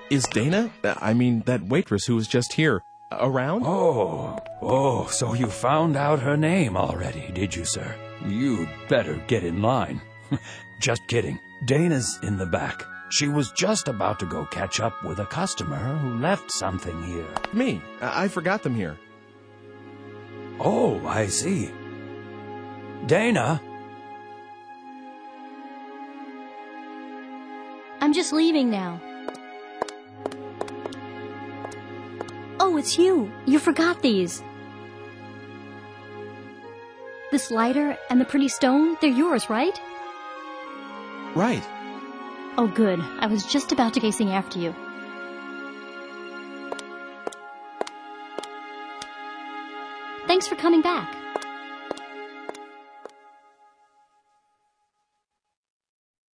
Is Dana, I mean, that waitress who was just here, around? Oh, so you found out her name already, did you, sir? You'd better get in line. Just kidding. Dana's in the back. She was just about to go catch up with a customer who left something here. Me. I forgot them here. Oh, I see. Dana? I'm just leaving now. Oh, it's you. You forgot these. This lighter and the pretty stone, they're yours, right? Right. Oh, good. I was just about to go chasing after you. Thanks for coming back.